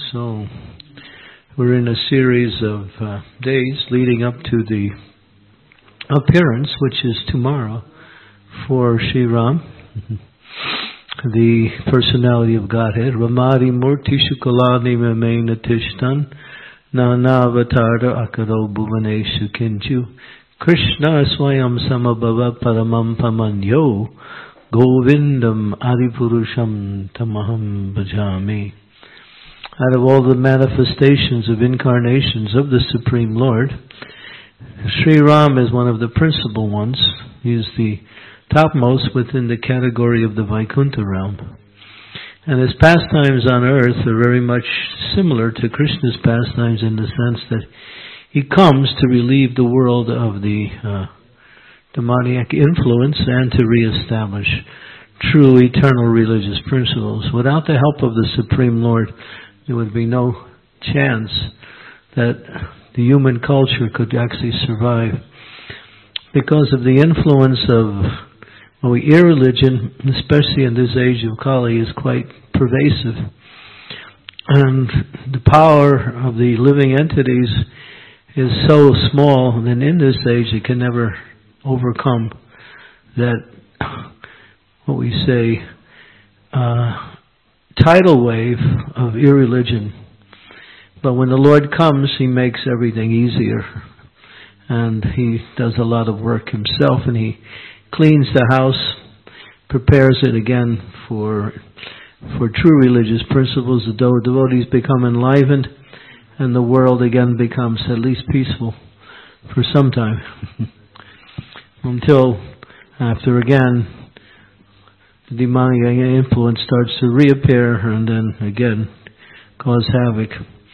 So we're in a series of days leading up to the appearance, which is tomorrow, for Sri Ram, the personality of Godhead. Ramadi Murti Shukalani Mamena Tishtan Nana Avatarda Akaro Bhuvaneshu Kinchu Krishna Swayam Samabhava Paramam Pamanyo Govindam Adipurusham Tamaham Bhajami. Out of all the manifestations of incarnations of the Supreme Lord, Sri Ram is one of the principal ones. He is the topmost within the category of the Vaikuntha realm. And his pastimes on earth are very much similar to Krishna's pastimes in the sense that he comes to relieve the world of the demoniac influence and to reestablish true eternal religious principles. Without the help of the Supreme Lord, there would be no chance that the human culture could actually survive, because of the influence of irreligion, especially in this age of Kali, is quite pervasive. And the power of the living entities is so small that in this age it can never overcome that, what we say, tidal wave of irreligion. But when the Lord comes, He makes everything easier. And He does a lot of work Himself, and He cleans the house, prepares it again for true religious principles. The devotees become enlivened, and the world again becomes at least peaceful for some time. Until after again the demonic influence starts to reappear and then again cause havoc.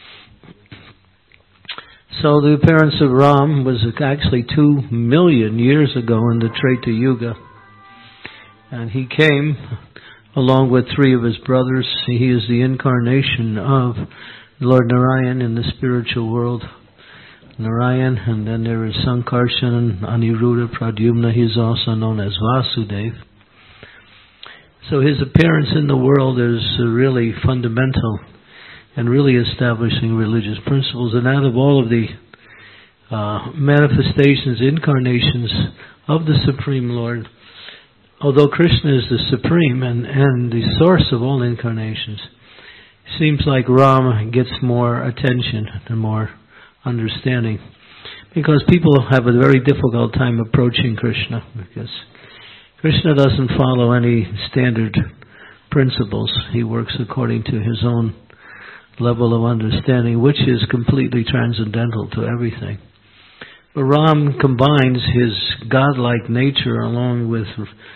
So the appearance of Ram was actually 2 million years ago in the Treta Yuga. And he came along with 3 of his brothers. He is the incarnation of Lord Narayan in the spiritual world. Narayan, and then there is Sankarshan, Aniruddha, Pradyumna. He is also known as Vasudev. So his appearance in the world is really fundamental and really establishing religious principles. And out of all of the manifestations, incarnations of the Supreme Lord, although Krishna is the Supreme and the source of all incarnations, it seems like Ram gets more attention and more understanding, because people have a very difficult time approaching Krishna, because Krishna doesn't follow any standard principles. He works according to his own level of understanding, which is completely transcendental to everything. But Ram combines his godlike nature along with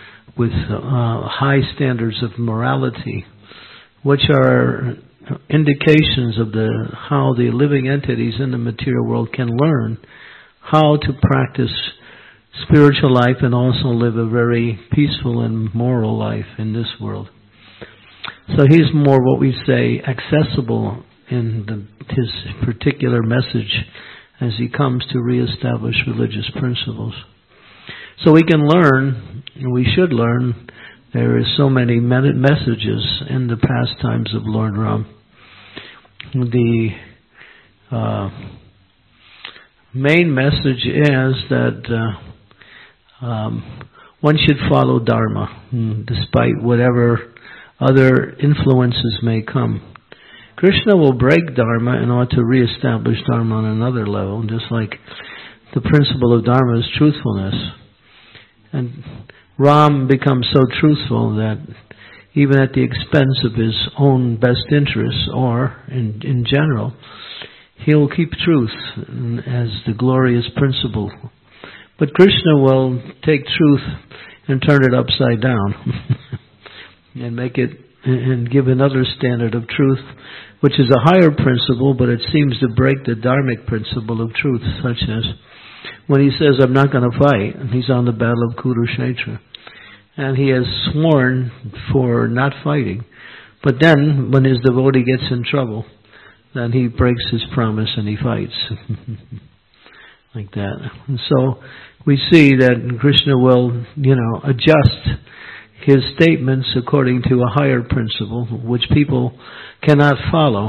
high standards of morality, which are indications of how the living entities in the material world can learn how to practice spiritual life and also live a very peaceful and moral life in this world. So he's more, what we say, accessible in his particular message as he comes to reestablish religious principles. So we can learn, we should learn, there is so many messages in the pastimes of Lord Ram. The main message is that one should follow Dharma, despite whatever other influences may come. Krishna will break Dharma in order to reestablish Dharma on another level, just like the principle of Dharma is truthfulness. And Ram becomes so truthful that even at the expense of his own best interests, or in general, he'll keep truth as the glorious principle. But Krishna will take truth and turn it upside down and make it, and give another standard of truth, which is a higher principle, but it seems to break the dharmic principle of truth, such as when he says, I'm not going to fight, and he's on the battle of Kurukshetra. And he has sworn for not fighting. But then, when his devotee gets in trouble, then he breaks his promise and he fights. Like that. And so, we see that Krishna will, adjust his statements according to a higher principle, which people cannot follow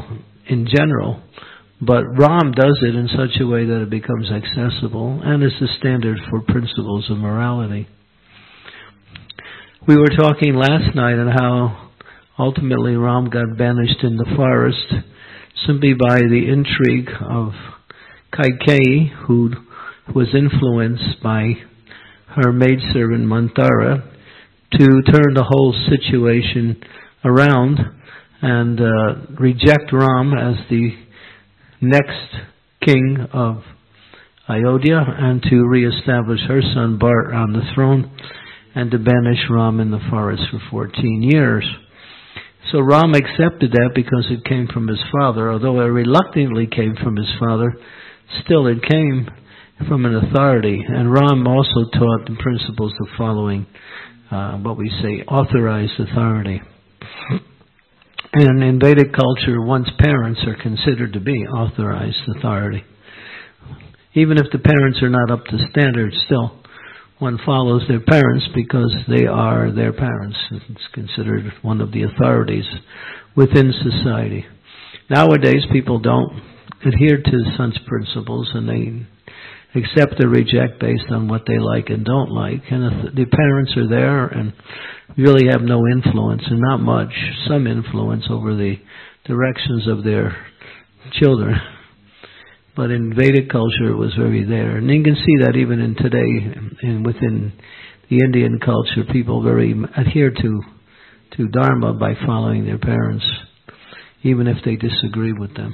in general, but Ram does it in such a way that it becomes accessible and is the standard for principles of morality. We were talking last night on how ultimately Ram got banished in the forest simply by the intrigue of Kaikeyi, who was influenced by her maidservant Manthara to turn the whole situation around and reject Ram as the next king of Ayodhya and to reestablish her son Bharat on the throne and to banish Ram in the forest for 14 years. So Ram accepted that because it came from his father, although it reluctantly came from his father, still it came from an authority. And Ram also taught the principles of following what we say authorized authority. And in Vedic culture, one's parents are considered to be authorized authority. Even if the parents are not up to standard, still one follows their parents because they are their parents. It's considered one of the authorities within society. Nowadays, people don't adhere to such principles, and they accept or reject based on what they like and don't like. And if the parents are there and really have no influence, and not much, some influence over the directions of their children. But in Vedic culture, it was very there. And you can see that even in today, within the Indian culture, people very adhere to Dharma by following their parents, even if they disagree with them.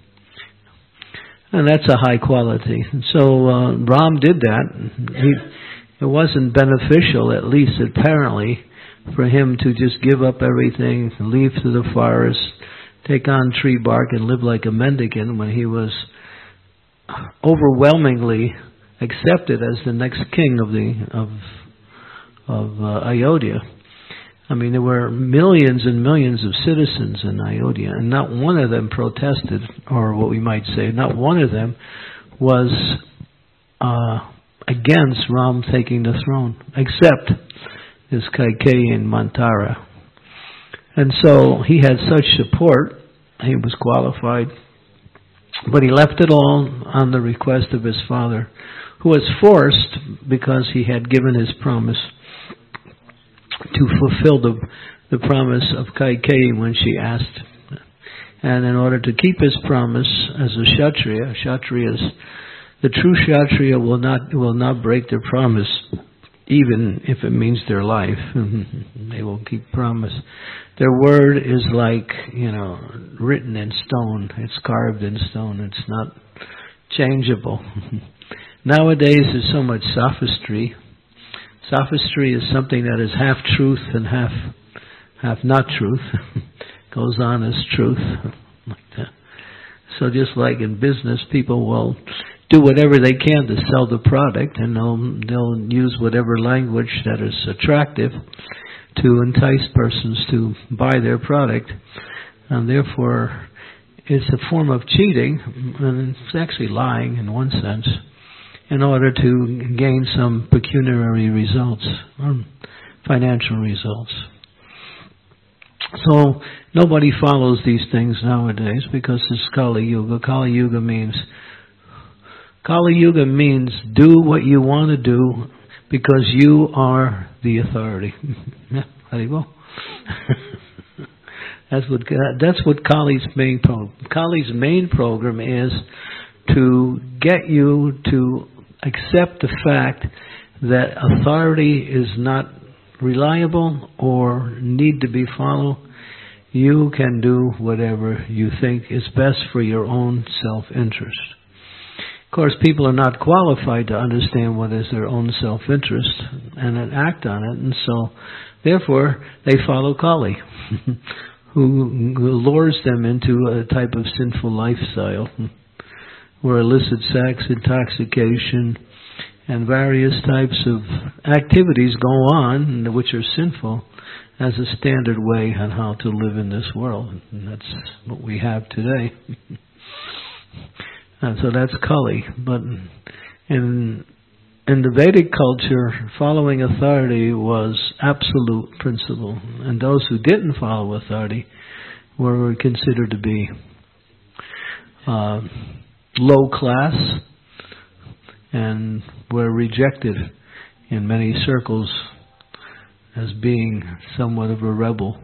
And that's a high quality. So Ram did that. It wasn't beneficial, at least apparently, for him to just give up everything, leave to the forest, take on tree bark, and live like a mendicant when he was overwhelmingly accepted as the next king of Ayodhya. I mean, there were millions and millions of citizens in Ayodhya, and not one of them protested, or what we might say, not one of them was against Ram taking the throne, except this Kaikeyi and Manthara. And so he had such support, he was qualified, but he left it all on the request of his father, who was forced because he had given his promise to fulfill the promise of Kaikeyi when she asked. And in order to keep his promise as a Kshatriyas, the true Kshatriya will not break their promise, even if it means their life. They will keep promise. Their word is like, written in stone. It's carved in stone. It's not changeable. Nowadays there's so much sophistry. Sophistry is something that is half truth and half not truth. Goes on as truth. Like that. So just like in business, people will do whatever they can to sell the product, and they'll use whatever language that is attractive to entice persons to buy their product. And therefore, it's a form of cheating, and it's actually lying in one sense, in order to gain some pecuniary results, or financial results. So nobody follows these things nowadays because it's Kali Yuga. Kali Yuga means do what you want to do because you are the authority. Haribo. That's what Kali's main program. Kali's main program is to get you to accept the fact that authority is not reliable or need to be followed. You can do whatever you think is best for your own self-interest. Of course, people are not qualified to understand what is their own self-interest and then act on it, and so therefore they follow Kali, who lures them into a type of sinful lifestyle where illicit sex, intoxication, and various types of activities go on which are sinful as a standard way on how to live in this world. And that's what we have today. And so that's Kali. But in the Vedic culture, following authority was absolute principle. And those who didn't follow authority were considered to be low class and were rejected in many circles as being somewhat of a rebel.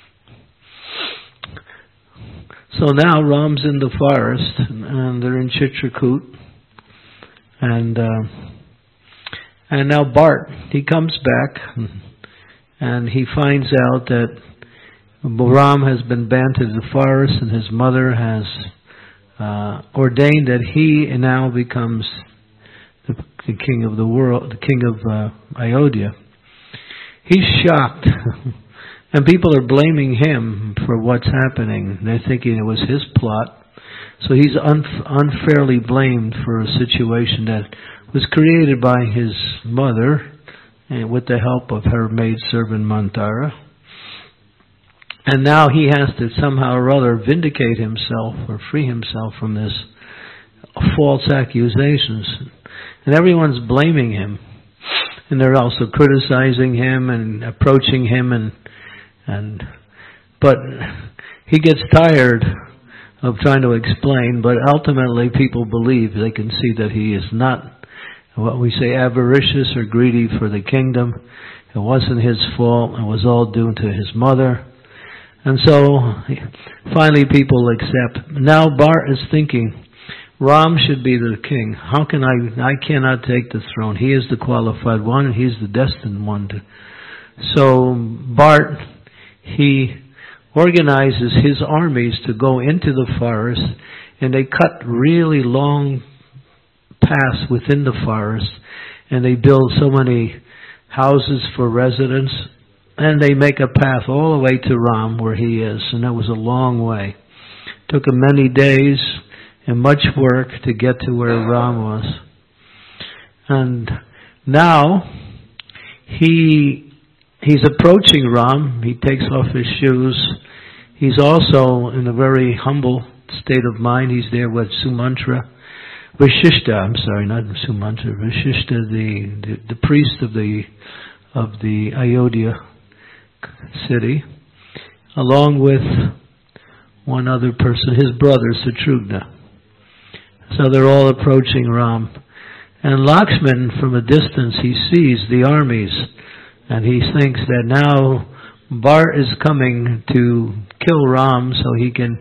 So now Ram's in the forest, and they're in Chitrakoot, and now Bart, he comes back, and he finds out that Ram has been banned to the forest, and his mother has ordained that he now becomes the king of the world, the king of Ayodhya. He's shocked. And people are blaming him for what's happening. They're thinking it was his plot. So he's unfairly blamed for a situation that was created by his mother with the help of her maidservant Manthara. And now he has to somehow or other vindicate himself or free himself from this false accusations. And everyone's blaming him. And they're also criticizing him and approaching him but he gets tired of trying to explain, but ultimately people believe, they can see that he is not what we say avaricious or greedy for the kingdom. It wasn't his fault. It was all due to his mother. And so finally people accept. Now Bart is thinking, Ram should be the king. How can I cannot take the throne. He is the qualified one, and he's the destined one. So Bart, he organizes his armies to go into the forest, and they cut really long paths within the forest, and they build so many houses for residents, and they make a path all the way to Ram where he is, and that was a long way. It took him many days and much work to get to where Ram was. And now he's approaching Ram. He takes off his shoes. He's also in a very humble state of mind. He's there with Vashishta, the priest of the Ayodhya city, along with one other person, his brother Satrughna. So they're all approaching Ram. And Lakshman, from a distance, he sees the armies, and he thinks that now Bart is coming to kill Ram so he can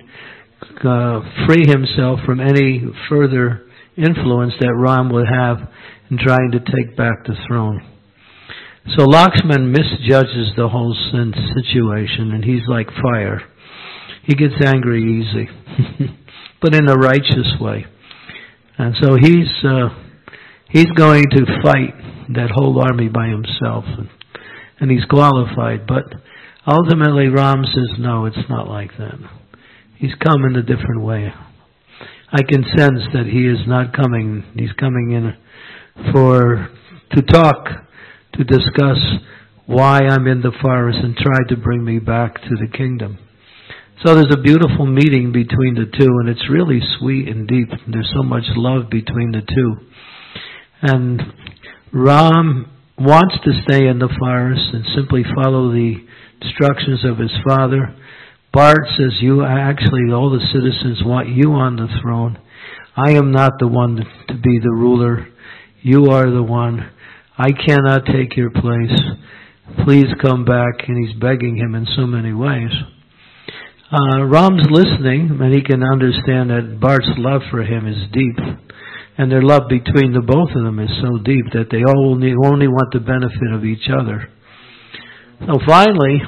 free himself from any further influence that Ram would have in trying to take back the throne. So Lakshman misjudges the whole situation, and he's like fire. He gets angry easy, but in a righteous way. And so he's going to fight that whole army by himself, and he's qualified. But ultimately Ram says, no, it's not like that. He's come in a different way. I can sense that he is not coming. He's coming in to talk, to discuss why I'm in the forest and try to bring me back to the kingdom. So there's a beautiful meeting between the two, and it's really sweet and deep. There's so much love between the two. And Ram wants to stay in the forest and simply follow the instructions of his father. Bart says, all the citizens want you on the throne. I am not the one to be the ruler. You are the one. I cannot take your place. Please come back. And he's begging him in so many ways. Ram's listening, and he can understand that Bart's love for him is deep. And their love between the both of them is so deep that they only want the benefit of each other. So finally,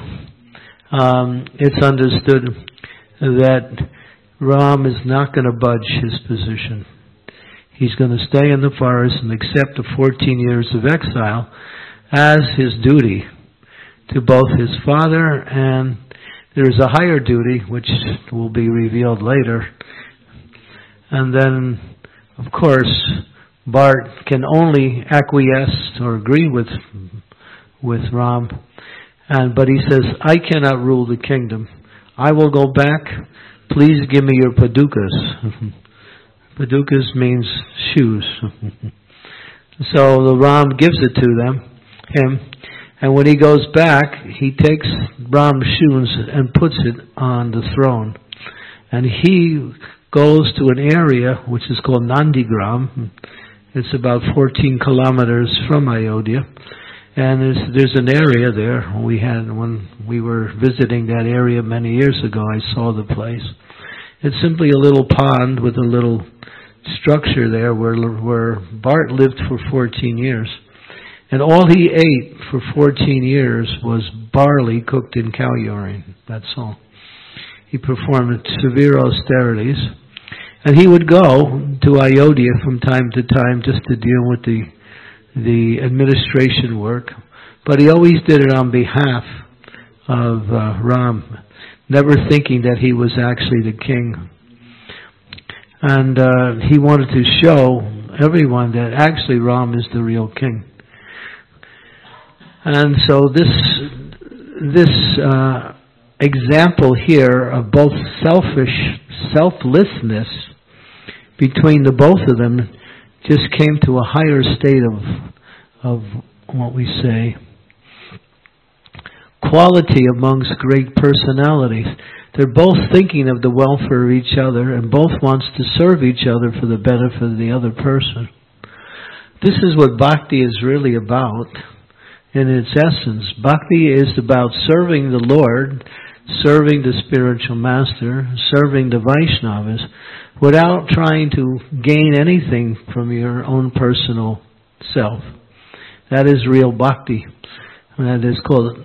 it's understood that Ram is not going to budge his position. He's going to stay in the forest and accept the 14 years of exile as his duty to both his father, and there's a higher duty which will be revealed later. And then, of course, Bart can only acquiesce or agree with Ram. But he says, I cannot rule the kingdom. I will go back. Please give me your padukas. Padukas means shoes. So the Ram gives it to him. And when he goes back, he takes Ram's shoes and puts it on the throne. And he goes to an area which is called Nandigram. It's about 14 kilometers from Ayodhya. And there's an area there. When we were visiting that area many years ago, I saw the place. It's simply a little pond with a little structure there where Bart lived for 14 years. And all he ate for 14 years was barley cooked in cow urine. That's all. He performed severe austerities. And he would go to Ayodhya from time to time just to deal with the administration work. But he always did it on behalf of Ram, never thinking that he was actually the king. And he wanted to show everyone that actually Ram is the real king. And so this example here of both selflessness between the both of them just came to a higher state of what we say, quality amongst great personalities. They're both thinking of the welfare of each other and both wants to serve each other for the benefit of the other person. This is what bhakti is really about in its essence. Bhakti is about serving the Lord, serving the spiritual master, serving the Vaishnavas, without trying to gain anything from your own personal self. That is real bhakti. That is called,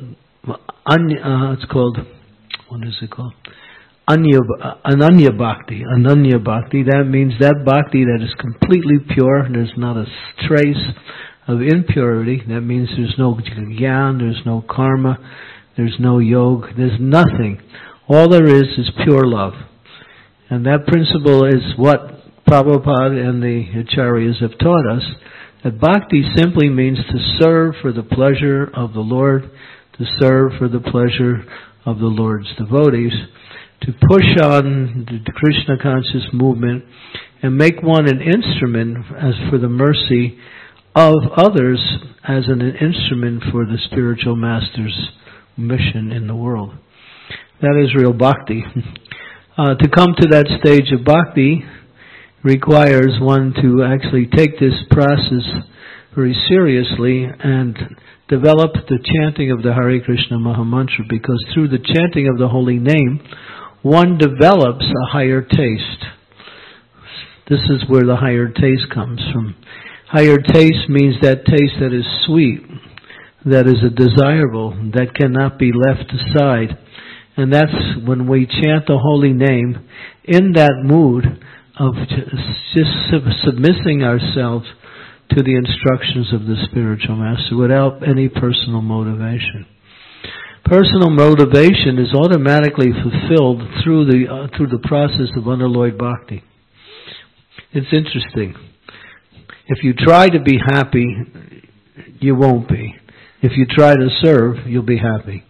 what is it called? Ananya bhakti. Ananya bhakti, that means that bhakti that is completely pure, there's not a trace of impurity. That means there's no jnana, there's no karma, there's no yoga, there's nothing. All there is pure love. And that principle is what Prabhupada and the Acharyas have taught us, that bhakti simply means to serve for the pleasure of the Lord, to serve for the pleasure of the Lord's devotees, to push on the Krishna conscious movement and make one an instrument as for the mercy of others, as an instrument for the spiritual master's mission in the world. That is real bhakti. To come to that stage of bhakti requires one to actually take this process very seriously and develop the chanting of the Hare Krishna Mahamantra, because through the chanting of the holy name, one develops a higher taste. This is where the higher taste comes from. Higher taste means that taste that is sweet, that is desirable, that cannot be left aside. And that's when we chant the holy name in that mood of just submitting ourselves to the instructions of the spiritual master without any personal motivation. Personal motivation is automatically fulfilled through the process of unalloyed bhakti. It's interesting. If you try to be happy, you won't be. If you try to serve, you'll be happy.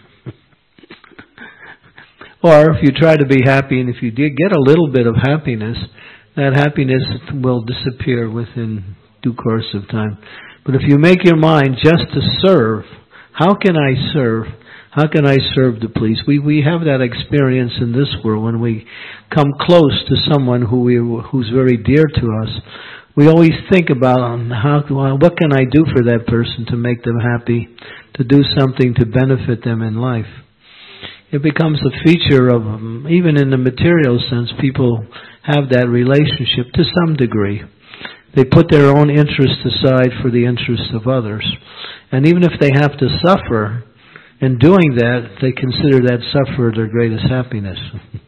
Or if you try to be happy, and if you get a little bit of happiness, that happiness will disappear within due course of time. But if you make your mind just to serve, how can I serve? How can I serve to please? We have that experience in this world when we come close to someone who's very dear to us. We always think about what can I do for that person to make them happy, to do something to benefit them in life. It becomes a feature of, even in the material sense, people have that relationship to some degree. They put their own interests aside for the interests of others. And even if they have to suffer, in doing that, they consider that suffer their greatest happiness.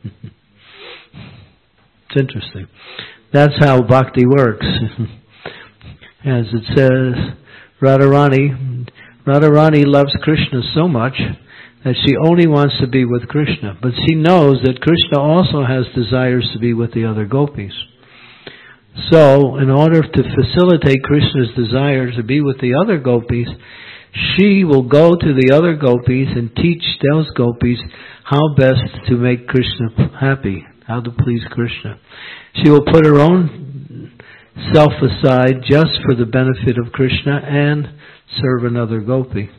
It's interesting. That's how bhakti works. As it says, Radharani loves Krishna so much that she only wants to be with Krishna. But she knows that Krishna also has desires to be with the other gopis. So, in order to facilitate Krishna's desire to be with the other gopis, she will go to the other gopis and teach those gopis how best to make Krishna happy, how to please Krishna. She will put her own self aside just for the benefit of Krishna and serve another gopi.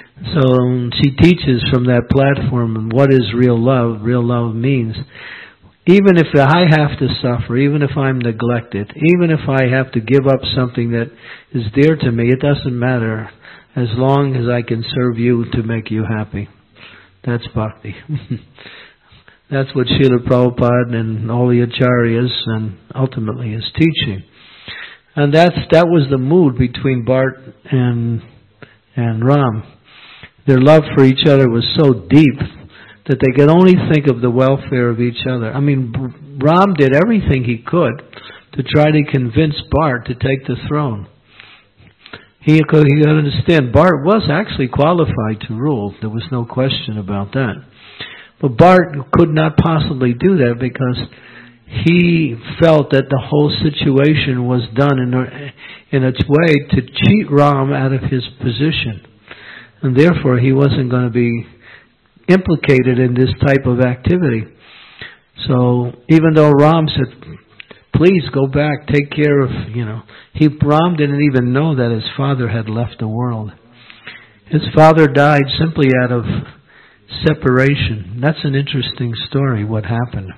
So she teaches from that platform what is real love. Real love means even if I have to suffer, even if I'm neglected, even if I have to give up something that is dear to me, it doesn't matter as long as I can serve you to make you happy. That's bhakti. That's what Srila Prabhupada and all the acharyas and ultimately is teaching. And that was the mood between Bart and Ram. Their love for each other was so deep that they could only think of the welfare of each other. I mean, Ram did everything he could to try to convince Bart to take the throne. He could understand Bart was actually qualified to rule. There was no question about that. But Bart could not possibly do that because he felt that the whole situation was done in its way to cheat Ram out of his position. And therefore he wasn't going to be implicated in this type of activity. So even though Ram said, please go back, take care of, Ram didn't even know that his father had left the world. His father died simply out of separation. That's an interesting story, what happened.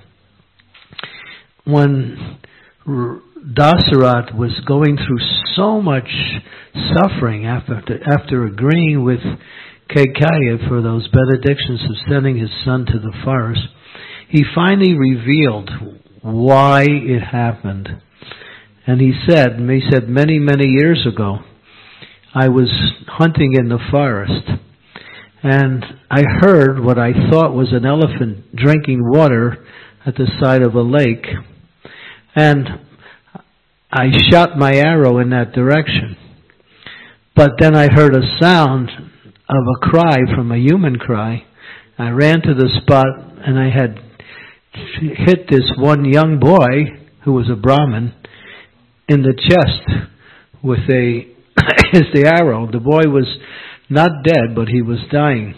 When Dasarath was going through so much suffering after agreeing with Kaikeyi for those benedictions of sending his son to the forest, he finally revealed why it happened. And he said, many, many years ago, I was hunting in the forest, and I heard what I thought was an elephant drinking water at the side of a lake. And I shot my arrow in that direction. But then I heard a sound of a cry from a human cry. I ran to the spot and I had hit this one young boy, who was a Brahmin, in the chest with the arrow. The boy was not dead, but he was dying.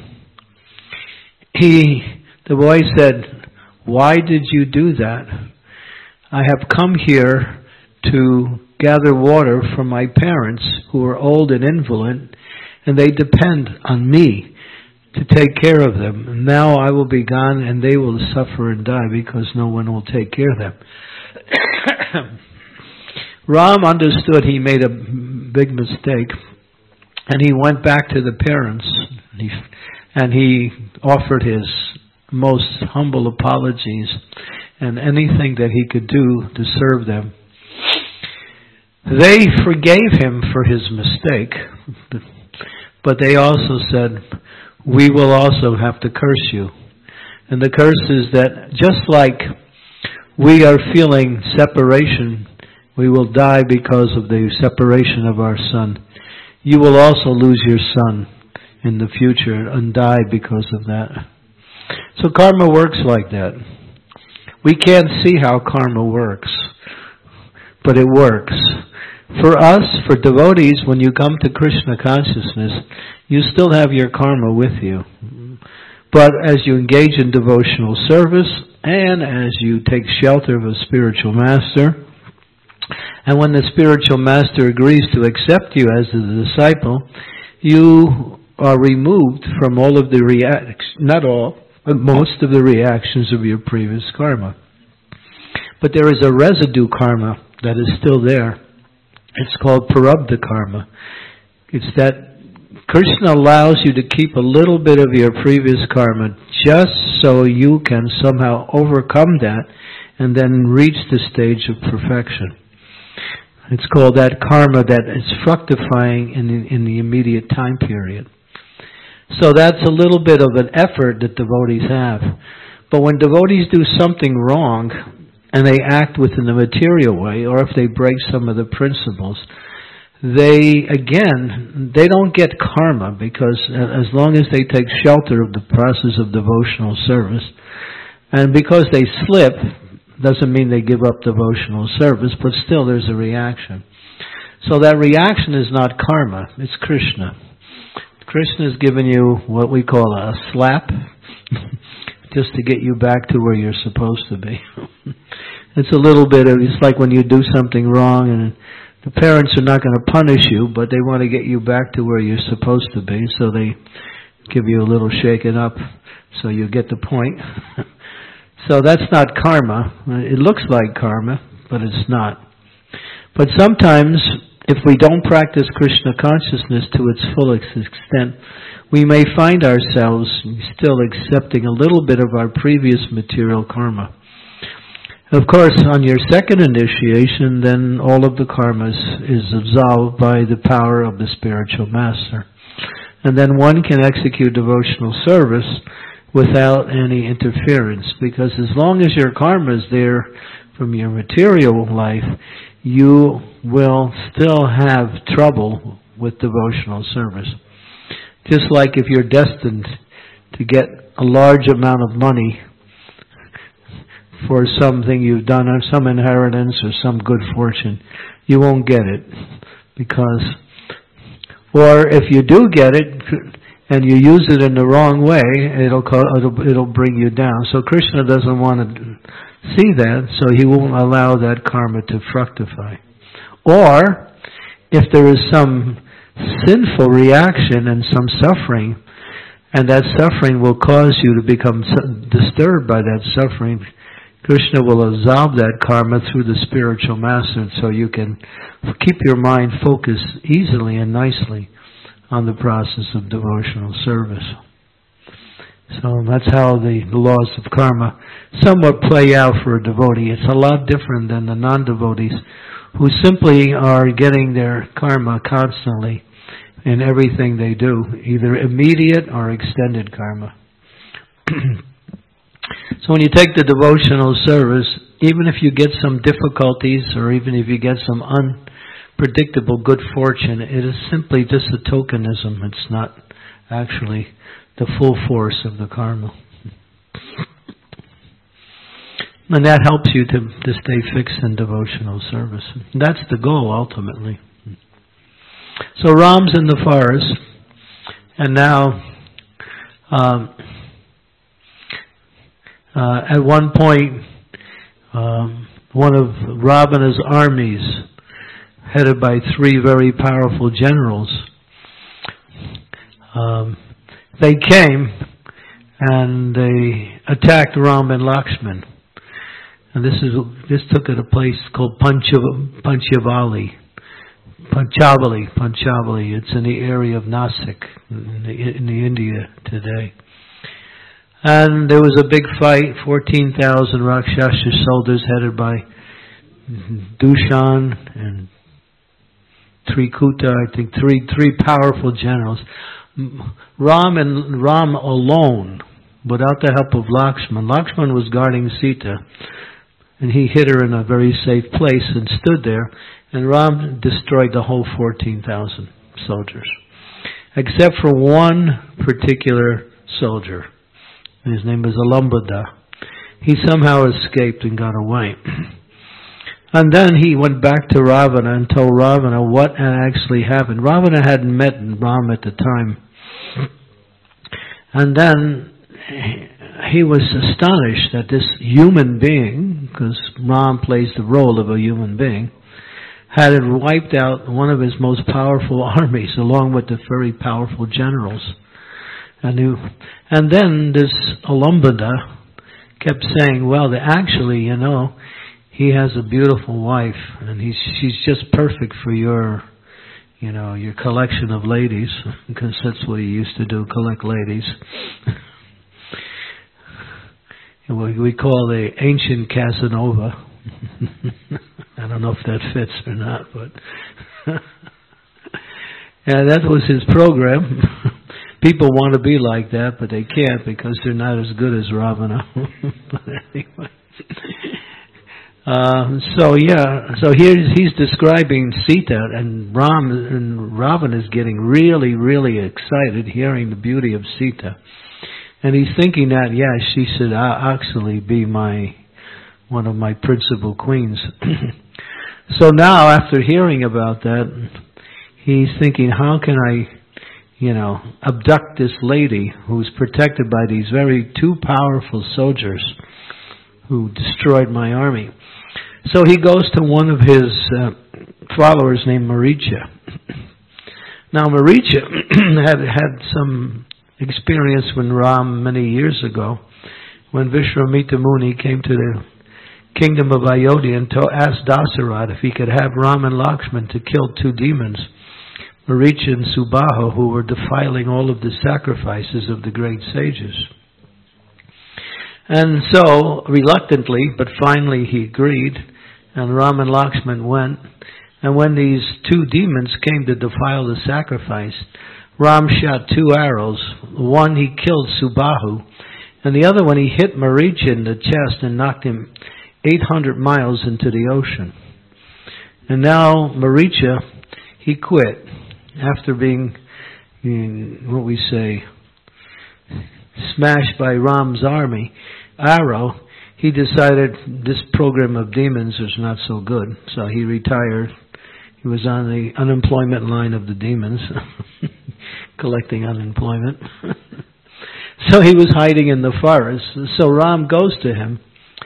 The boy said, why did you do that? I have come here to gather water for my parents who are old and invalid, and they depend on me to take care of them. And now I will be gone and they will suffer and die because no one will take care of them. Ram understood he made a big mistake, and he went back to the parents and he offered his most humble apologies and anything that he could do to serve them. They forgave him for his mistake, but they also said, we will also have to curse you. And the curse is that just like we are feeling separation, we will die because of the separation of our son. You will also lose your son in the future and die because of that. So karma works like that. We can't see how karma works, but it works. For us, for devotees, when you come to Krishna consciousness, you still have your karma with you. But as you engage in devotional service, and as you take shelter of a spiritual master, and when the spiritual master agrees to accept you as a disciple, you are removed from all of the reactions, not all, but most of the reactions of your previous karma. But there is a residue karma that is still there. It's called prarabdha karma. It's that Krishna allows you to keep a little bit of your previous karma just so you can somehow overcome that and then reach the stage of perfection. It's called that karma that is fructifying in the immediate time period. So that's a little bit of an effort that devotees have. But when devotees do something wrong and they act within the material way, or if they break some of the principles, they don't get karma, because as long as they take shelter of the process of devotional service, and because they slip, doesn't mean they give up devotional service, but still there's a reaction. So that reaction is not karma, it's Krishna. Krishna has given you what we call a slap, just to get you back to where you're supposed to be. It's a little bit of, it's like when you do something wrong and the parents are not going to punish you, but they want to get you back to where you're supposed to be, so they give you a little shaken up so you get the point. So that's not karma. It looks like karma, but it's not. But sometimes, if we don't practice Krishna consciousness to its fullest extent, we may find ourselves still accepting a little bit of our previous material karma. Of course, on your second initiation, then all of the karmas is absolved by the power of the spiritual master. And then one can execute devotional service without any interference, because as long as your karma is there from your material life, you will still have trouble with devotional service. Just like if you're destined to get a large amount of money for something you've done, or some inheritance or some good fortune, you won't get it. Or if you do get it, and you use it in the wrong way, it'll bring you down. So Krishna doesn't want to see that, so he won't allow that karma to fructify. Or, if there is some sinful reaction and some suffering, and that suffering will cause you to become disturbed by that suffering, Krishna will absolve that karma through the spiritual master, so you can keep your mind focused easily and nicely on the process of devotional service. So that's how the laws of karma somewhat play out for a devotee. It's a lot different than the non-devotees who simply are getting their karma constantly in everything they do, either immediate or extended karma. So when you take the devotional service, even if you get some difficulties or even if you get some unpredictable good fortune, it is simply just a tokenism. It's not actually the full force of the karma. And that helps you to stay fixed in devotional service. That's the goal, ultimately. So Ram's in the forest, and now at one point, one of Ravana's armies, headed by 3 very powerful generals, they came and they attacked Ram and Lakshman. And this took at a place called Panchavali. It's in the area of Nasik, in the India today. And there was a big fight, 14,000 Rakshasa soldiers headed by Dushan and Trikuta, I think three powerful generals. Ram alone, without the help of Lakshman. Lakshman was guarding Sita, and he hid her in a very safe place and stood there, and Ram destroyed the whole 14,000 soldiers, except for one particular soldier. His name was Alambada. He somehow escaped and got away. And then he went back to Ravana and told Ravana what had actually happened. Ravana hadn't met Ram at the time. And then he was astonished that this human being, because Ram plays the role of a human being, had wiped out one of his most powerful armies along with the very powerful generals. And then this Alambada kept saying, well, actually, he has a beautiful wife, and she's just perfect for your collection of ladies, because that's what he used to do, collect ladies. We call the ancient Casanova. I don't know if that fits or not, but yeah, that was his program. People want to be like that, but they can't because they're not as good as Ravana. But anyway. So he's describing Sita, and Ravana is getting really, really excited hearing the beauty of Sita. And he's thinking that, she should actually be one of my principal queens. So now, after hearing about that, he's thinking, how can I, abduct this lady who's protected by these two powerful soldiers who destroyed my army. So he goes to one of his followers named Maricha. Now Maricha had some experience with Ram many years ago when Vishwamitra Muni came to the kingdom of Ayodhya and asked Dasarath if he could have Ram and Lakshman to kill 2 demons, Maricha and Subahu, who were defiling all of the sacrifices of the great sages. And so, reluctantly, but finally he agreed, and Ram and Lakshman went. And when these 2 demons came to defile the sacrifice, Ram shot 2 arrows. One he killed Subahu, and the other one he hit Maricha in the chest and knocked him 800 miles into the ocean. And now Maricha, he quit after being, what we say, smashed by Ram's arrow. He decided this program of demons is not so good, so he retired. He was on the unemployment line of the demons, collecting unemployment. So he was hiding in the forest. So Ravana goes to him,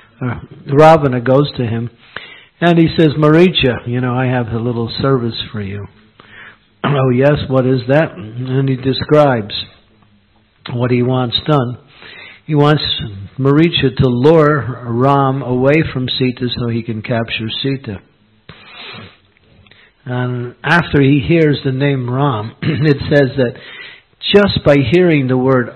and he says, Maricha, I have a little service for you. Oh yes, what is that? And he describes what he wants done. He wants Maricha to lure Ram away from Sita so he can capture Sita. And after he hears the name Ram, it says that just by hearing the word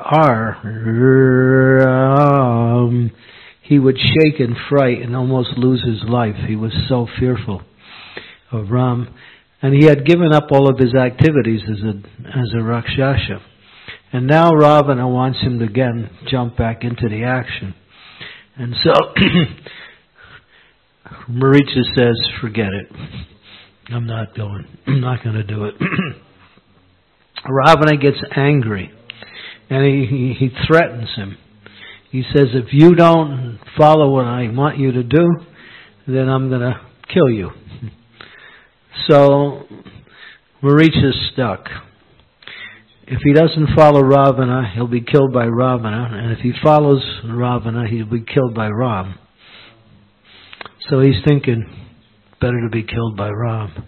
Ram, he would shake in fright and almost lose his life. He was so fearful of Ram. And he had given up all of his activities as a Rakshasa. And now Ravana wants him to again jump back into the action. And so Maricha says, forget it. I'm not going to do it. Ravana gets angry, and he threatens him. He says, if you don't follow what I want you to do, then I'm going to kill you. So Maricha's stuck. If he doesn't follow Ravana, he'll be killed by Ravana, and if he follows Ravana, he'll be killed by Ram. So he's thinking, better to be killed by Ram.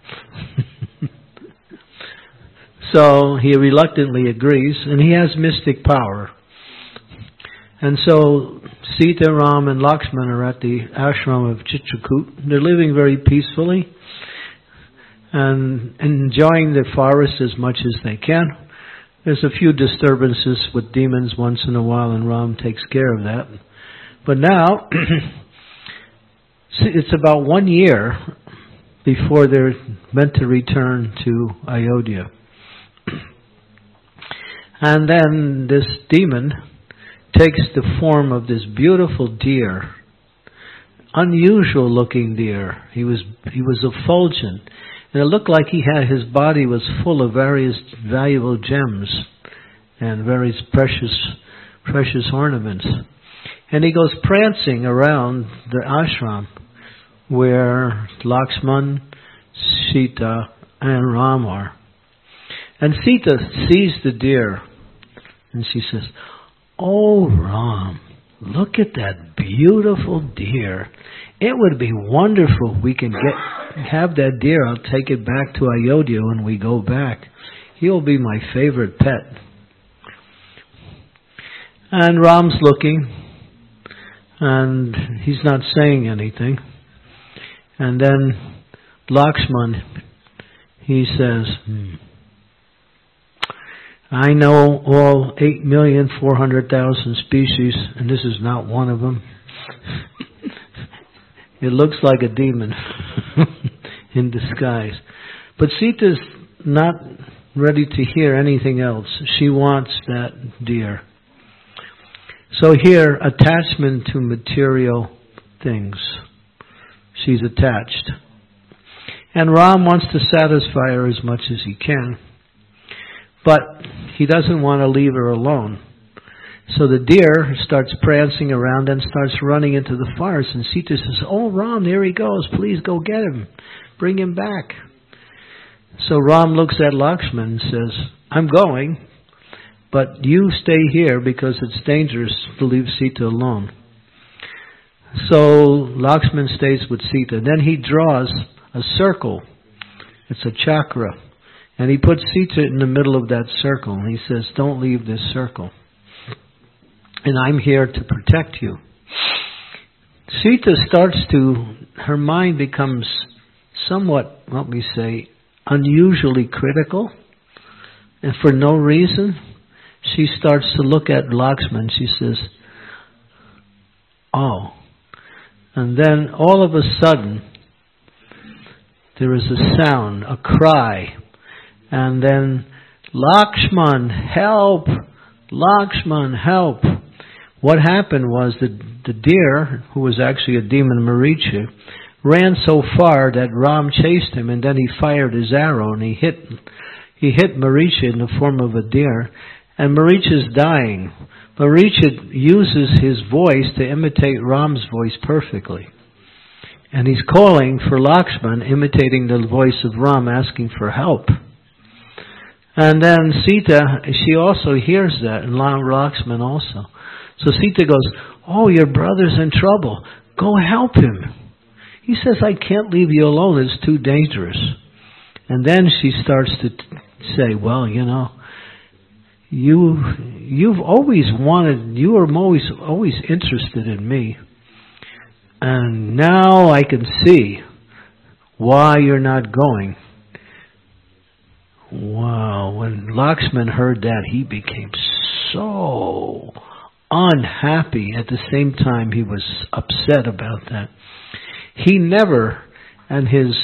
So he reluctantly agrees, and he has mystic power. And so Sita, Ram, and Lakshman are at the ashram of Chitrakoot. They're living very peacefully and enjoying the forest as much as they can. There's a few disturbances with demons once in a while, and Ram takes care of that. But now, it's about 1 year before they're meant to return to Ayodhya. And then this demon takes the form of this beautiful deer, unusual looking deer. He was effulgent, and it looked like his body was full of various valuable gems and various precious ornaments. And he goes prancing around the ashram where Lakshman, Sita, and Ram are. And Sita sees the deer, and she says, "Oh, Ram, look at that beautiful deer. It would be wonderful if we can have that deer. I'll take it back to Ayodhya when we go back. He'll be my favorite pet." And Ram's looking, and he's not saying anything. And then Lakshman, he says, "I know all 8,400,000 species, and this is not one of them." It looks like a demon in disguise. But Sita's not ready to hear anything else. She wants that deer. So here, attachment to material things. She's attached. And Ram wants to satisfy her as much as he can. But he doesn't want to leave her alone. So the deer starts prancing around and starts running into the forest. And Sita says, "Oh, Ram, there he goes. Please go get him. Bring him back." So Ram looks at Lakshman and says, "I'm going, but you stay here because it's dangerous to leave Sita alone." So Lakshman stays with Sita. Then he draws a circle. It's a chakra. And he puts Sita in the middle of that circle. And he says, "Don't leave this circle." and I'm here to protect you. Sita her mind becomes somewhat, what we say, unusually critical, and for no reason. She starts to look at Lakshman. She says, oh. And then all of a sudden, there is a sound, a cry. And then, Lakshman, help! Lakshman, help! What happened was the deer, who was actually a demon Maricha, ran so far that Ram chased him, and then he fired his arrow, and he hit Maricha in the form of a deer, and Maricha's dying. Maricha uses his voice to imitate Ram's voice perfectly. And he's calling for Lakshman, imitating the voice of Ram, asking for help. And then Sita, she also hears that, and Lakshman also. So Sita goes, oh, your brother's in trouble. Go help him. He says, I can't leave you alone. It's too dangerous. And then she starts to say, well, you've always wanted, you were always interested in me. And now I can see why you're not going. Wow. When Lakshman heard that, he became so unhappy. At the same time, he was upset about that. He never, and his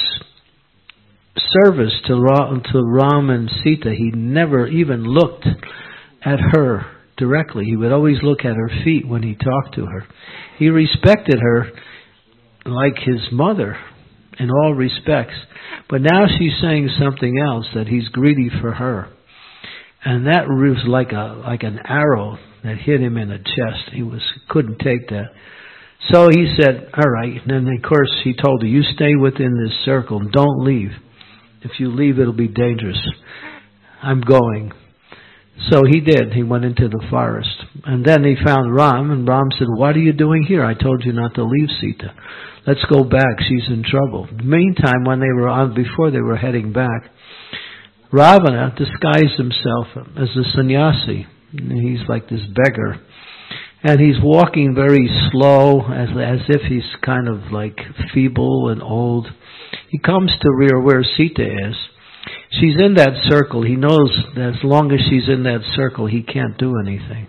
service to Ram and Sita, he never even looked at her directly. He would always look at her feet when he talked to her. He respected her like his mother in all respects. But now she's saying something else, that he's greedy for her. And that was like an arrow that hit him in the chest. He couldn't take that. So he said, all right. And then, of course, he told her, you stay within this circle. Don't leave. If you leave, it'll be dangerous. I'm going. So he did. He went into the forest. And then he found Ram, and Ram said, what are you doing here? I told you not to leave Sita. Let's go back. She's in trouble. Meantime, before they were heading back, Ravana disguised himself as a sannyasi. He's like this beggar. And he's walking very slow, as if he's kind of like feeble and old. He comes to where Sita is. She's in that circle. He knows that as long as she's in that circle, he can't do anything.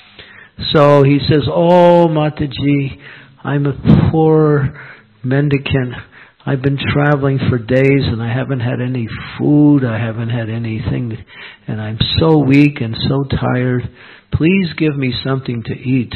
So he says, oh, Mataji, I'm a poor mendicant. I've been traveling for days and I haven't had any food. I haven't had anything. And I'm so weak and so tired. Please give me something to eat.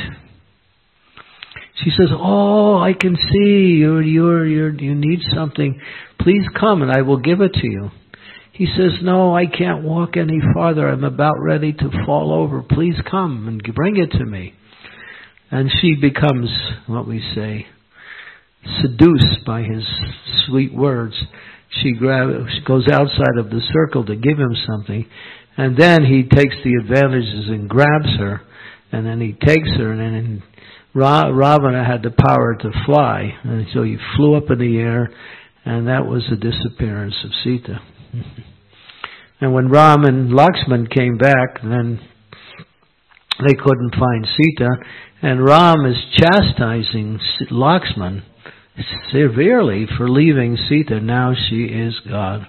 She says, oh, I can see you need something. Please come and I will give it to you. He says, no, I can't walk any farther. I'm about ready to fall over. Please come and bring it to me. And she becomes, what we say, seduced by his sweet words. She goes outside of the circle to give him something. And then he takes the advantages and grabs her. And then he takes her, and then Ravana had the power to fly. And so he flew up in the air, and that was the disappearance of Sita. And when Ram and Lakshman came back, then they couldn't find Sita. And Ram is chastising Lakshman severely for leaving Sita. Now she is God.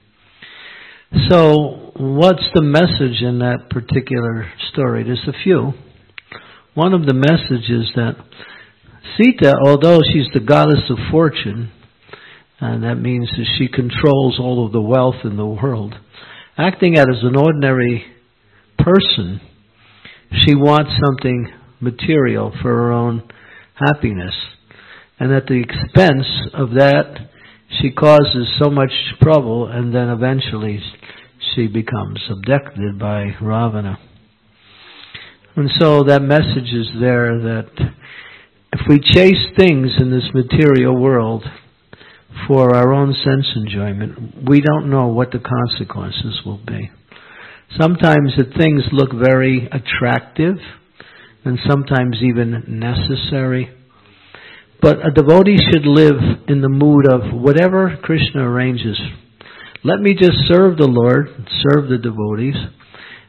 So, what's the message in that particular story? There's a few. One of the messages that Sita, although she's the goddess of fortune, and that means that she controls all of the wealth in the world, acting as an ordinary person, she wants something material for her own happiness. And at the expense of that, she causes so much trouble, and then eventually she becomes abducted by Ravana. And so that message is there that if we chase things in this material world for our own sense enjoyment, we don't know what the consequences will be. Sometimes the things look very attractive and sometimes even necessary. But a devotee should live in the mood of whatever Krishna arranges. Let me just serve the Lord, serve the devotees,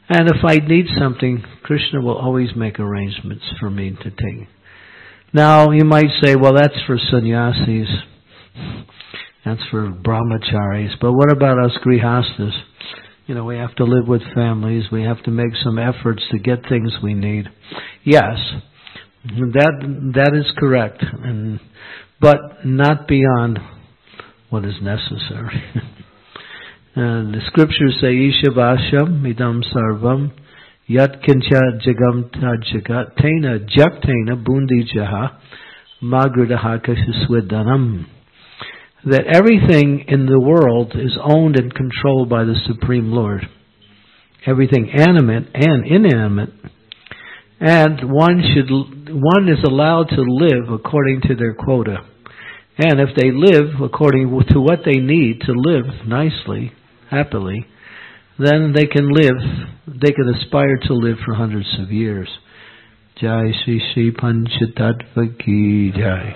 And if I need something, Krishna will always make arrangements for me to take. Now, you might say, well, that's for sannyasis. That's for brahmacharis. But what about us grihastas? We have to live with families. We have to make some efforts to get things we need. Yes, that is correct. But not beyond what is necessary. The scriptures say, Ishavasham idam sarvam yat kincha jagam jagat tena jaktena bundi jaha magridaha kashiswedanam. That everything in the world is owned and controlled by the Supreme Lord. Everything animate and inanimate. And one is allowed to live according to their quota. And if they live according to what they need to live nicely, happily, then they can aspire to live for hundreds of years. Jai Shri Shri Panchatattva Ki Jai.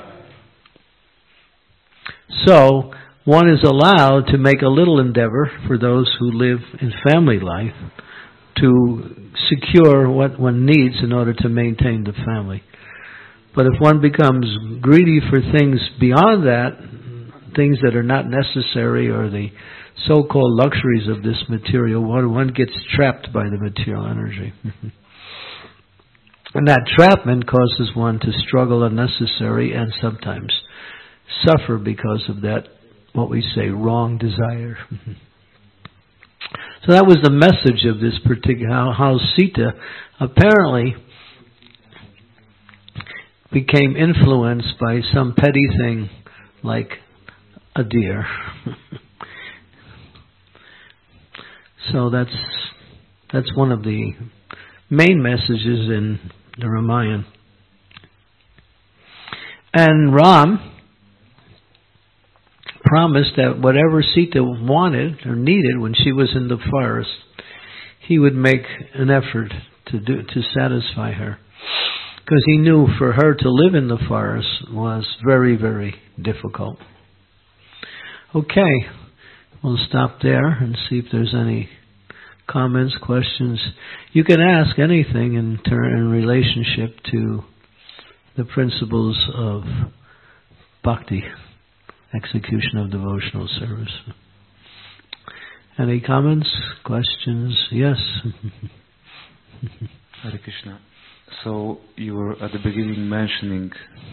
So, one is allowed to make a little endeavor for those who live in family life to secure what one needs in order to maintain the family. But if one becomes greedy for things beyond that, things that are not necessary or the so-called luxuries of this material, one gets trapped by the material energy. And that trapment causes one to struggle unnecessary and sometimes suffer because of that, what we say, wrong desire. So that was the message of this particular, how Sita apparently became influenced by some petty thing like a deer. So that's one of the main messages in the Ramayana. And Ram promised that whatever Sita wanted or needed when she was in the forest, he would make an effort to satisfy her. Because he knew for her to live in the forest was very, very difficult. Okay, we'll stop there and see if there's any comments, questions. You can ask anything in relationship to the principles of bhakti, execution of devotional service. Any comments, questions? Yes. Hare Krishna. So you were at the beginning mentioning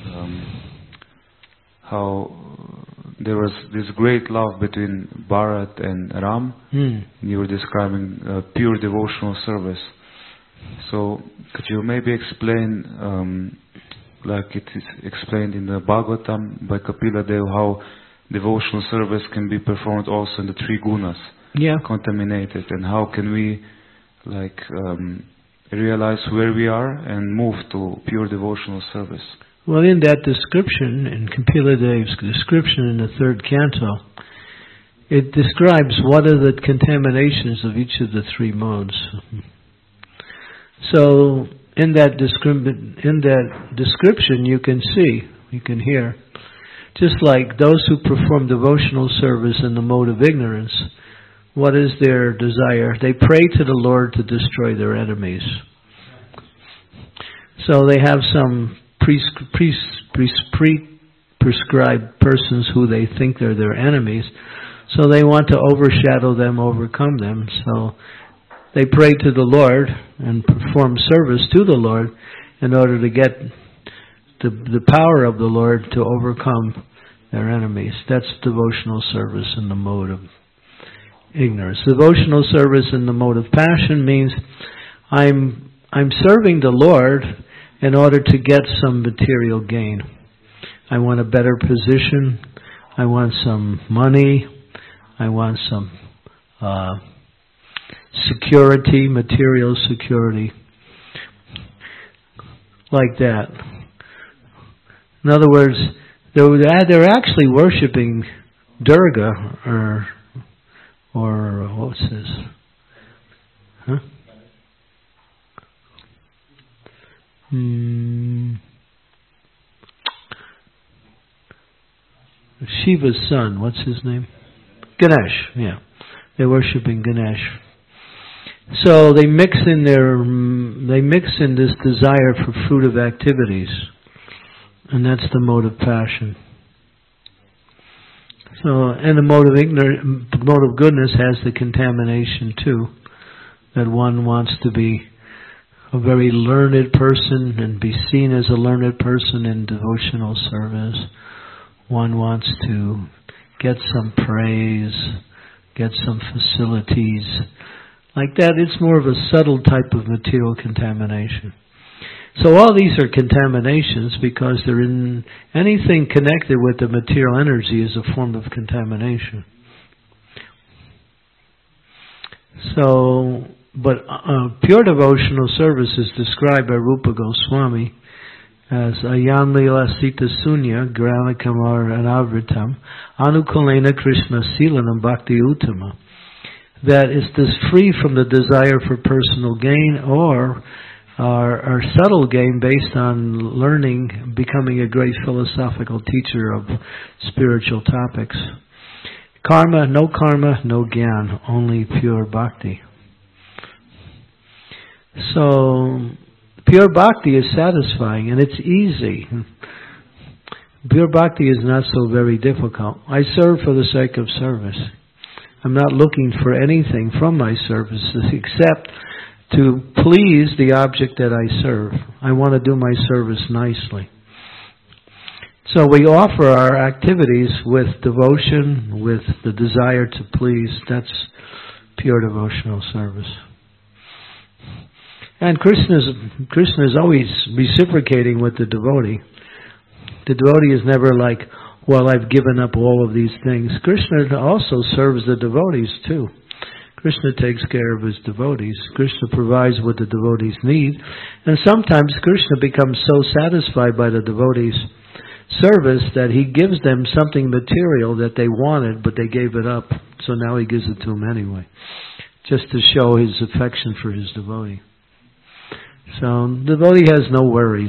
how there was this great love between Bharat and Ram. You were describing pure devotional service. So could you maybe explain, like it is explained in the Bhagavatam by Kapila Dev, how devotional service can be performed also in the three gunas, contaminated, and how can we realize where we are and move to pure devotional service? Well, in that description, in Kapila Dev's description in the third canto, it describes what are the contaminations of each of the three modes. So, in that description, you can see, you can hear, just like those who perform devotional service in the mode of ignorance, what is their desire? They pray to the Lord to destroy their enemies. So they have some prescribed persons who they think are their enemies. So they want to overshadow them, overcome them. So they pray to the Lord and perform service to the Lord in order to get the power of the Lord to overcome their enemies. That's devotional service in the mode of ignorance. Devotional service in the mode of passion means I'm serving the Lord in order to get some material gain. I want a better position. I want some money. I want some security, material security, like that. In other words, they're actually worshiping Durga or what's this? Huh? Shiva's son, what's his name? Ganesh, yeah. They're worshipping Ganesh. So they mix in this desire for fruitive activities, and that's the mode of passion. So, and the mode of goodness has the contamination too, that one wants to be a very learned person and be seen as a learned person in devotional service. One wants to get some praise, get some facilities. Like that, it's more of a subtle type of material contamination. So all these are contaminations because they're in anything connected with the material energy is a form of contamination. So, but pure devotional service is described by Rupa Goswami as ayam lila sita sunya grana kamar anavritam anukulena krishna silanam bhakti uttama. That is this free from the desire for personal gain or subtle gain based on learning, becoming a great philosophical teacher of spiritual topics. Karma, no gyan, only pure bhakti. So, pure bhakti is satisfying and it's easy. Pure bhakti is not so very difficult. I serve for the sake of service. I'm not looking for anything from my services except to please the object that I serve. I want to do my service nicely. So we offer our activities with devotion, with the desire to please. That's pure devotional service. And Krishna is always reciprocating with the devotee. The devotee is never like, well, I've given up all of these things. Krishna also serves the devotees too. Krishna takes care of his devotees. Krishna provides what the devotees need. And sometimes Krishna becomes so satisfied by the devotees' service that he gives them something material that they wanted, but they gave it up. So now he gives it to them anyway, just to show his affection for his devotee. So the devotee has no worries.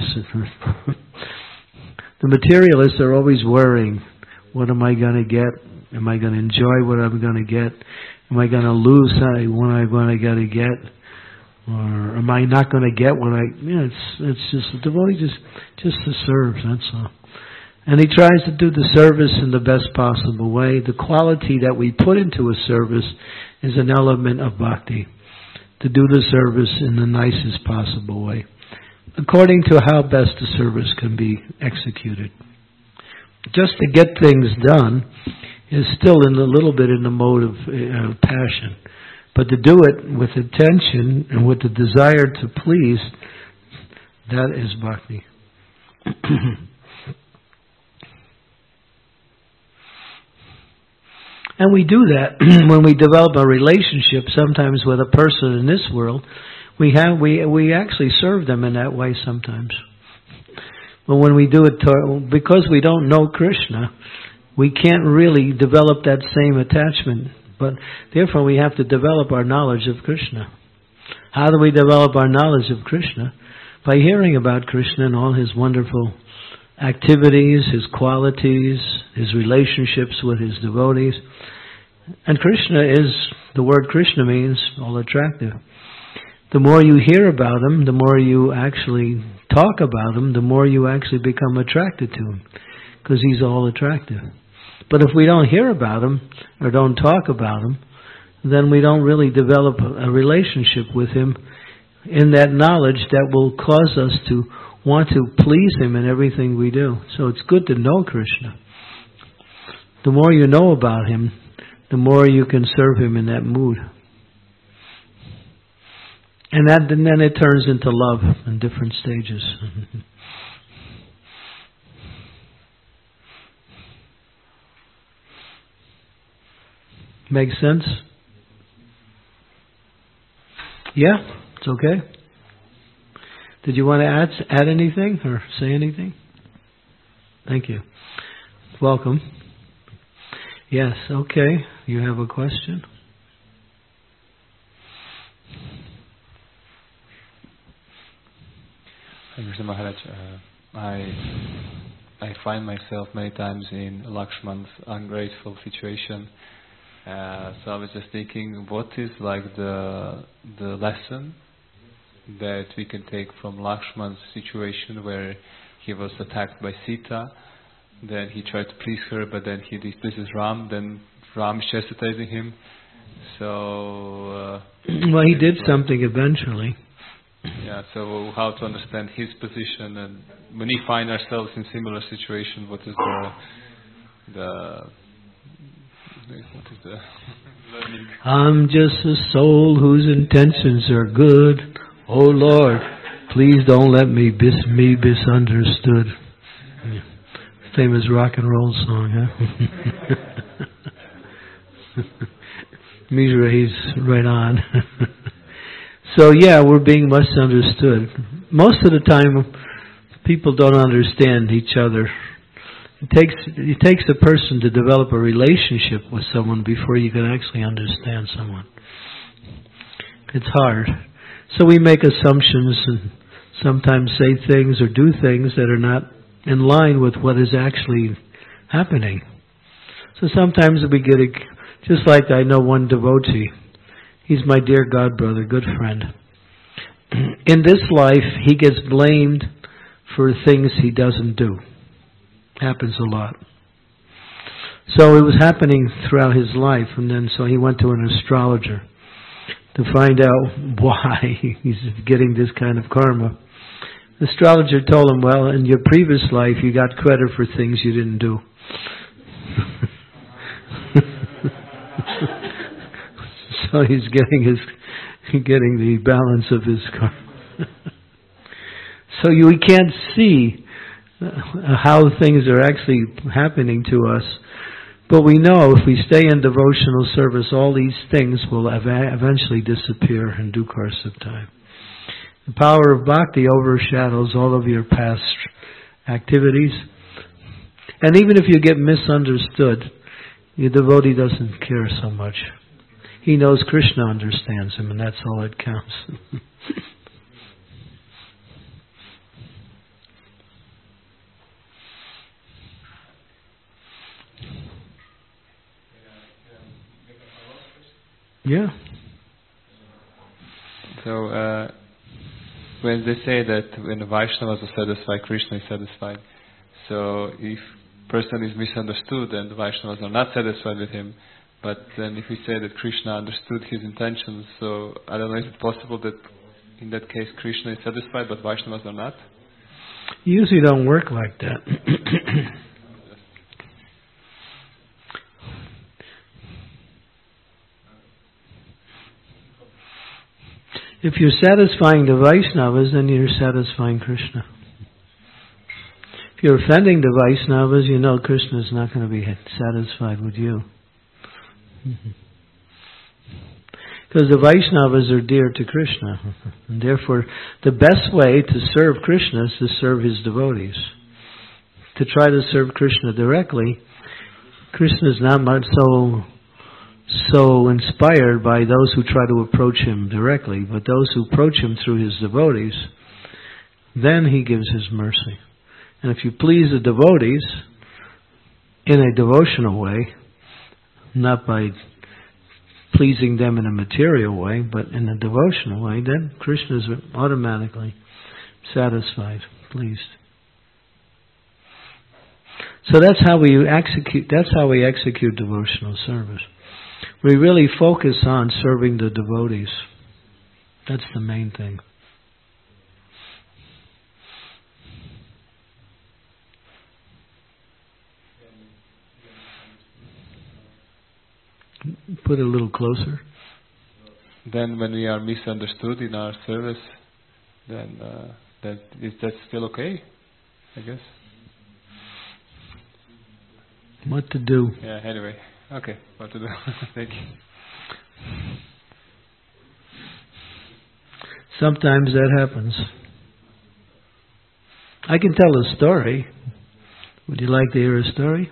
The materialists are always worrying, what am I going to get? Am I going to enjoy what I'm going to get? Am I going to lose what I'm going to get? Or am I not going to get what it's just, the devotee just to serve, that's all. And he tries to do the service in the best possible way. The quality that we put into a service is an element of bhakti. To do the service in the nicest possible way, according to how best the service can be executed. Just to get things done is still a little bit in the mode of passion. But to do it with attention and with the desire to please, that is bhakti. And we do that when we develop a relationship, sometimes with a person in this world. We actually serve them in that way sometimes. But when we do it, because we don't know Krishna, we can't really develop that same attachment. But therefore we have to develop our knowledge of Krishna. How do we develop our knowledge of Krishna? By hearing about Krishna and all his wonderful activities, his qualities, his relationships with his devotees. And Krishna the word Krishna means all attractive. The more you hear about him, the more you actually talk about him, the more you actually become attracted to him, because he's all attractive. But if we don't hear about him, or don't talk about him, then we don't really develop a relationship with him in that knowledge that will cause us to want to please him in everything we do. So it's good to know Krishna. The more you know about him, the more you can serve him in that mood. And then it turns into love in different stages. Makes sense? Yeah? It's okay? Did you want to add anything or say anything? Thank you. Welcome. Yes, okay. You have a question? Mr. Maharaj, I find myself many times in Lakshman's ungrateful situation, So I was just thinking, what is like the lesson that we can take from Lakshman's situation where he was attacked by Sita, then he tried to please her, but then he displeases Ram, then Ram is chastising him. So well, he did something eventually. Yeah, so how to understand his position, and when we find ourselves in similar situation, what is the learning? I'm just a soul whose intentions are good. Oh Lord, please don't let me be misunderstood. Yeah. Famous rock and roll song, huh? Mishra, he's right on. So yeah, we're being misunderstood. Most of the time, people don't understand each other. It takes a person to develop a relationship with someone before you can actually understand someone. It's hard. So we make assumptions and sometimes say things or do things that are not in line with what is actually happening. So sometimes we get just like I know one devotee. He's my dear God brother, good friend. In this life, he gets blamed for things he doesn't do. Happens a lot. So it was happening throughout his life, and then so he went to an astrologer to find out why he's getting this kind of karma. The astrologer told him, well, in your previous life you got credit for things you didn't do. So he's getting the balance of his karma. So we can't see how things are actually happening to us, but we know if we stay in devotional service, all these things will eventually disappear in due course of time. The power of bhakti overshadows all of your past activities, and even if you get misunderstood, your devotee doesn't care so much. He knows Krishna understands him, and that's all that counts. Yeah. So when they say that when the Vaishnavas are satisfied, Krishna is satisfied. So if person is misunderstood and the Vaishnavas are not satisfied with him, but then if we say that Krishna understood his intentions, so I don't know, is it possible that in that case Krishna is satisfied but Vaishnavas are not? Usually don't work like that. If you're satisfying the Vaishnavas, then you're satisfying Krishna. If you're offending the Vaishnavas, you know Krishna is not going to be satisfied with you. Because the Vaishnavas are dear to Krishna. And therefore, the best way to serve Krishna is to serve his devotees. To try to serve Krishna directly, Krishna is not much so inspired by those who try to approach him directly, but those who approach him through his devotees, then he gives his mercy. And if you please the devotees in a devotional way, not by pleasing them in a material way, but in a devotional way, then Krishna is automatically satisfied, pleased. So that's how we execute devotional service. We really focus on serving the devotees. That's the main thing. Put it a little closer. Then when we are misunderstood in our service, then is that still okay, I guess? What to do? Yeah, anyway. Okay, what to do. Thank you. Sometimes that happens. I can tell a story. Would you like to hear a story?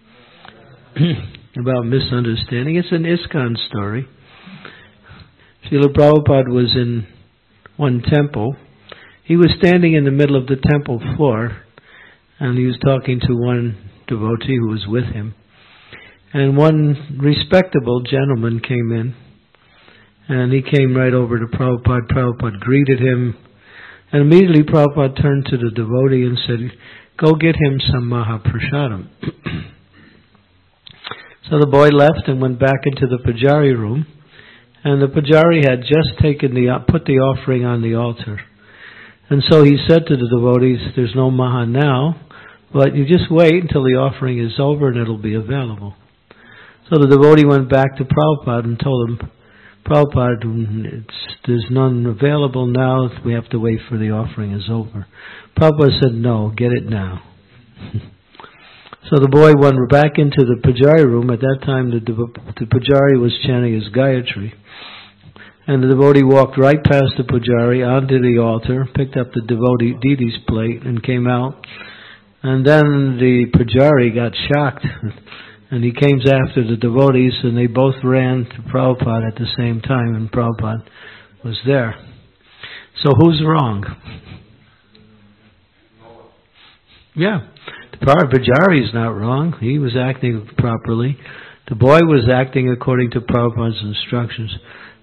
About misunderstanding. It's an ISKCON story. Srila Prabhupada was in one temple. He was standing in the middle of the temple floor, and he was talking to one devotee who was with him. And one respectable gentleman came in, and he came right over to Prabhupada. Prabhupada greeted him, and immediately Prabhupada turned to the devotee and said, "Go get him some Mahaprasadam." So the boy left and went back into the Pujari room, and the Pujari had just put the offering on the altar. And so he said to the devotees, "There's no Maha now, but you just wait until the offering is over and it'll be available." So the devotee went back to Prabhupada and told him, "Prabhupada, there's none available now, we have to wait for the offering is over." Prabhupada said, "No, get it now." So the boy went back into the Pujari room. At that time the Pujari was chanting his Gayatri. And the devotee walked right past the Pujari onto the altar, picked up the deity's plate and came out. And then the Pujari got shocked. And he came after the devotees, and they both ran to Prabhupada at the same time, and Prabhupada was there. So who's wrong? Yeah, the Pujari is not wrong. He was acting properly. The boy was acting according to Prabhupada's instructions.